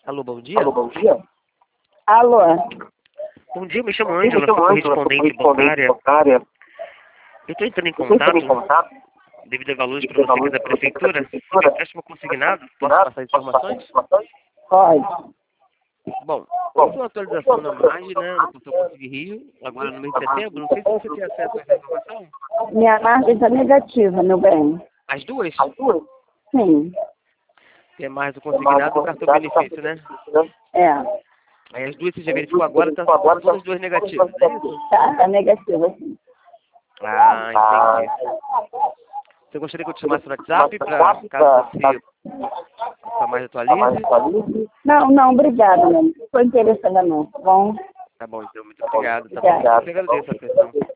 Alô, bom dia. Alô, bom dia. Alô. Bom dia, me chamo Ângela, sou correspondente bancária. Eu estou entrando em contato devido a valores para você que é da prefeitura. Sobre empréstimo consignado, posso passar informações? Pode. Bom, houve uma atualização na margem, né, no Portal Consig Rio, agora no mês de setembro. Não sei se você tem acesso a essa informação. Minha margem está negativa, meu bem. As duas? Sim. Tem a margem do consignado e o cartão benefício, né? É. Aí as duas você já verificou agora, tá todas as duas negativas, é isso? Tá negativa, sim. Ah, entendi. Você gostaria que eu te chamasse no WhatsApp para caso você a mais atualize? Não, obrigada, não. Não estou interessada não, tá bom? Tá bom, então, muito obrigado. Tá bom? Eu que agradeço a atenção.